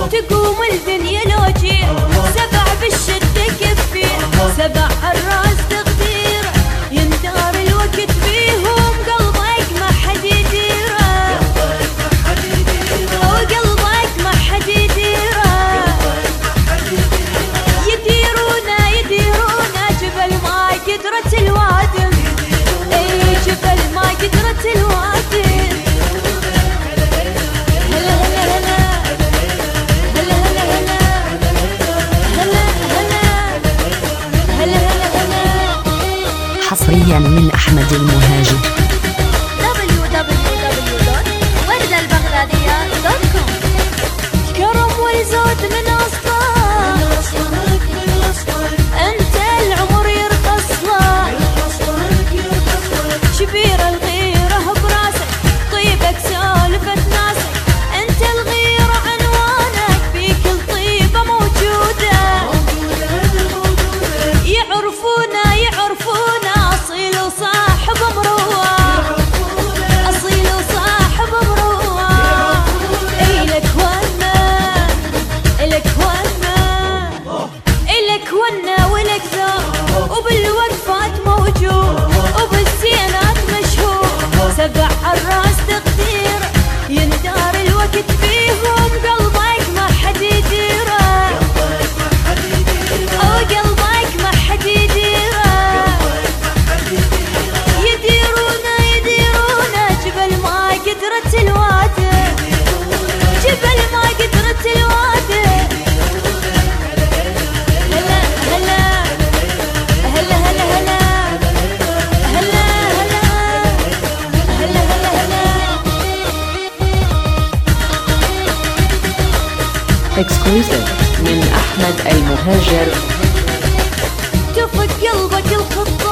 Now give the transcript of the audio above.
تقوم الدنيا لوجي، سبع بالشدة كفي، سبع الراس تغدير، يندار الوقت بيهم قلبك ما حد يديره، وقلبك ما حد يديره، يديرونا جبل ما قدرة الوادم، اي جبل ما قدرة الوادم. حصريا من أحمد المهاجر. www.وردالبغدادية.com. كرم والزود من أصلك، أنت العمر يرقص لك، شبير الغيرة براسك، طيبك سالفة ناسك، أنت الغيرة عنوانك، بكل طيبة موجودة، يعرفونا أصيل وصاحب مروة، أصيل وصاحب مروة، إلك ونا ولك ذوق، وبالوقفات موجود، وبالزينات مشهور، سبع الراس تقدير، يندار الوقت فيهم قلبك ما حد يديره، قلبك ما حد يديره، يديرونا جبل ما قدرة الوادم، جبل ما قدرة الوادم. اكسكلوسيف من أحمد المهاجر. تفك قلبك الخطة